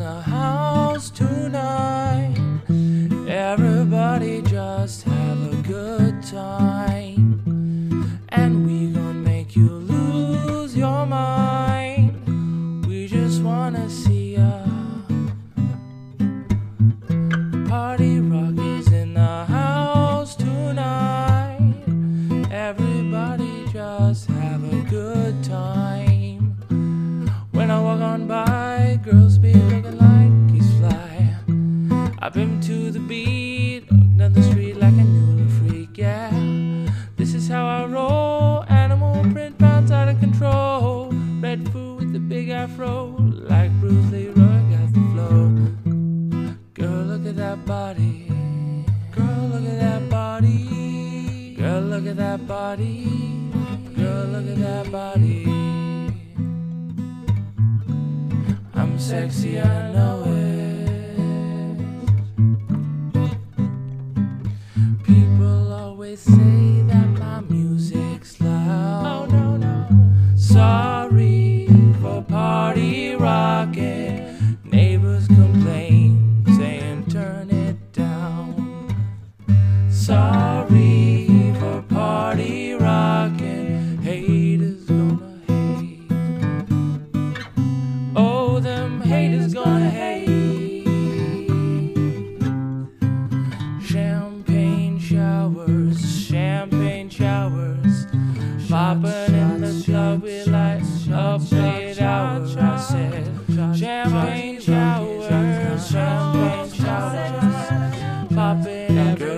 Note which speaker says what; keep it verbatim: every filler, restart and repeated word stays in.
Speaker 1: the house tonight. Everybody just have a good time, and we gon' make you lose your mind. We just wanna see ya. Party Rock is in the house tonight. Everybody just have a good time. When I walk on by, girls be looking like he's fly. I've been to the beat, looked down the street like a new freak, yeah. This is how I roll, animal print bounce out of control. Red food with the big afro, like Bruce Leroy got the flow. Girl, look at that body. Girl, look at that body. Girl, look at that body. Girl, look at that body. I'm sexy, I know it. People always say that my music's loud. Oh, no, no. Sorry for party rocking. Neighbors complain, saying turn it down. Sorry for party rocking. Haters gonna hate. Oh, them haters gonna hate. Champagne showers, champagne showers. Popping in the club, we like up late hours. I said, champagne showers, champagne showers. Popping in